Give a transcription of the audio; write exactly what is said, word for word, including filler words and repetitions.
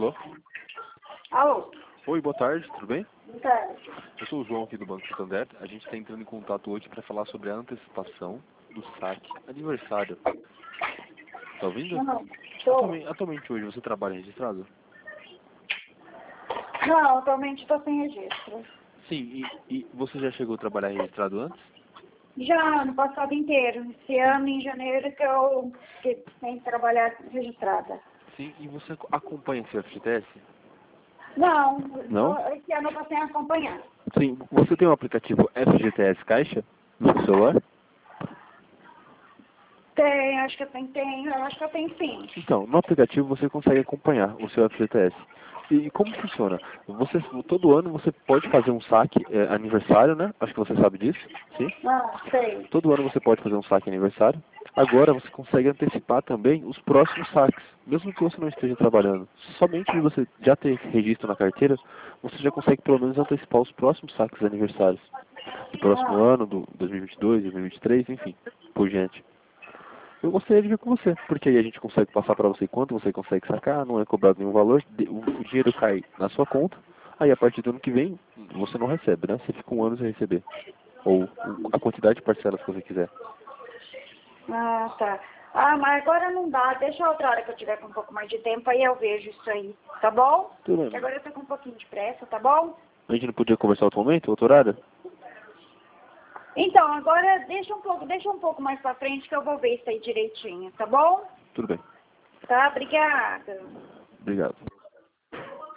Alô? Alô? Oi, boa tarde, tudo bem? Boa tarde. Eu sou o João aqui do Banco Santander. A gente está entrando em contato hoje para falar sobre a antecipação do saque aniversário. Tá ouvindo? Não, tô. Atualmente, atualmente hoje você trabalha registrado? Não, atualmente estou sem registro. Sim, e, e você já chegou a trabalhar registrado antes? Já no passado inteiro. Esse ano, em janeiro, que eu que tenho que trabalhar registrada. Sim, e você acompanha seu F G T S? Não, Não? eu- esse ano eu estou sem acompanhar. Sim, você tem o aplicativo F G T S Caixa no seu celular? Tem, acho que eu tenho, tenho, acho que eu tenho sim. Então, no aplicativo você consegue acompanhar o seu F G T S. E como funciona? Você, todo ano você pode fazer um saque é, aniversário, né? Acho que você sabe disso, sim? Ah, sei. Todo ano você pode fazer um saque aniversário. Agora você consegue antecipar também os próximos saques, mesmo que você não esteja trabalhando. Somente de você já ter registro na carteira, você já consegue pelo menos antecipar os próximos saques aniversários. Do próximo Ah, ano, do dois mil e vinte e dois, dois mil e vinte e três, enfim, por diante. Eu gostaria de ver com você, porque aí a gente consegue passar para você quanto você consegue sacar, não é cobrado nenhum valor, o dinheiro cai na sua conta, aí a partir do ano que vem você não recebe, né? Você fica um ano sem receber. Ou a quantidade de parcelas que você quiser. ah, tá. Ah, mas agora não dá. Deixa outra hora que eu tiver com um pouco mais de tempo, aí eu vejo isso aí. Tá bom? Tudo bem. Porque agora eu tô com um pouquinho de pressa, tá bom? A gente não podia conversar outro momento, outro horário? Então, agora deixa um pouco, deixa um pouco mais pra frente que eu vou ver isso aí direitinho, tá bom? Tudo bem. Tá, obrigada. Obrigado.